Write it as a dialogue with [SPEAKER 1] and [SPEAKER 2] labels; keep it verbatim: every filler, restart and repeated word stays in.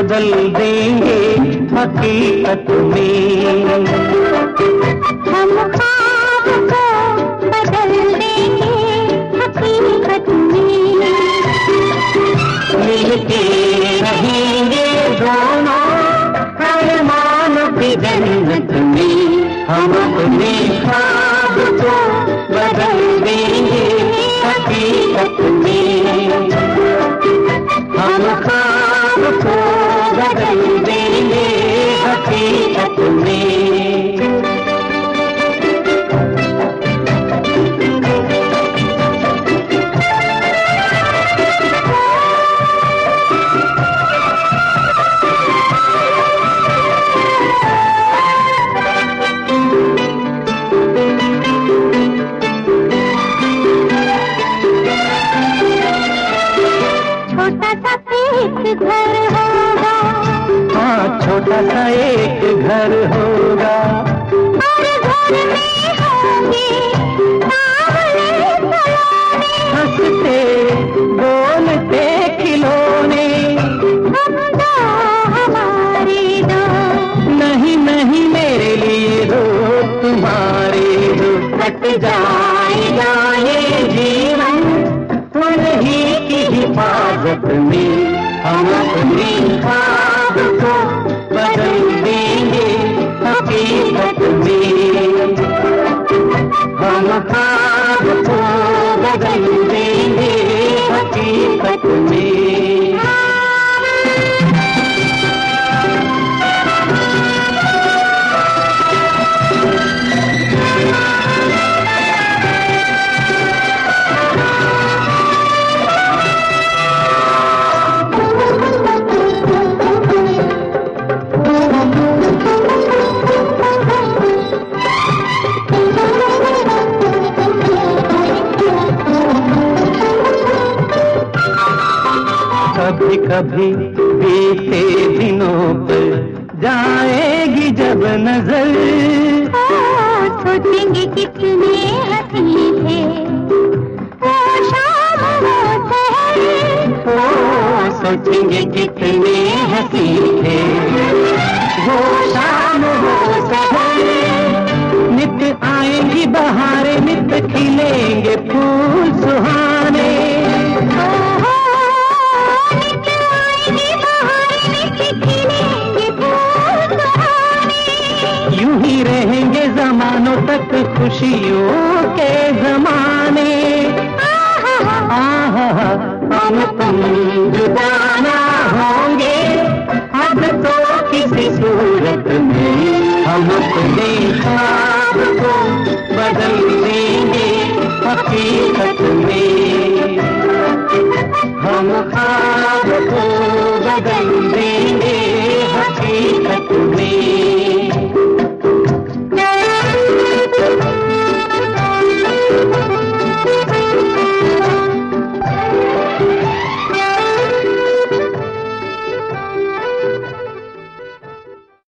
[SPEAKER 1] बदल देंगे हकीकत में।
[SPEAKER 2] हम ख्वाब को बदल देंगे हकीकत में।
[SPEAKER 1] मिलके रहेंगे दोनों अरमान की जन्नत में। हम अपने ख्वाब को बदल देंगे हकीकत में। हम ख्वाब को बदल देंगे हकीकत में।
[SPEAKER 2] घर होगा,
[SPEAKER 1] हाँ छोटा सा एक घर होगा,
[SPEAKER 2] और घर में होंगे बावले सलोने,
[SPEAKER 1] हंसते बोलते खिलौने।
[SPEAKER 2] हम दो हमारे दो,
[SPEAKER 1] नहीं नहीं मेरे लिए दो तुम्हारे दो। कट जाएगा ये जीवन उन्हीं की हिफाजत में। हम अपने ख्वाब को बदल देंगे हकीकत में। हम ख्वाब को बदल देंगे हकीकत में। कभी कभी बीते दिनों पर जाएगी जब नजर,
[SPEAKER 2] सोचेंगे कितने हंसी थे वो शाम वो शहर।
[SPEAKER 1] सोचेंगे कितने हंसी थे वो शाम वो शहर। नित आएंगी बहारें, नित खिलेंगे फूल सुहाने। यूं ही रहेंगे जमानों तक खुशियों के जमाने। आहा हम तुम जुदा ना होंगे अब तो किसी सूरत में। हम अपने ख्वाब को बदल देंगे हकीकत में। हम ख्वाब को बदल देंगे हकीकत में।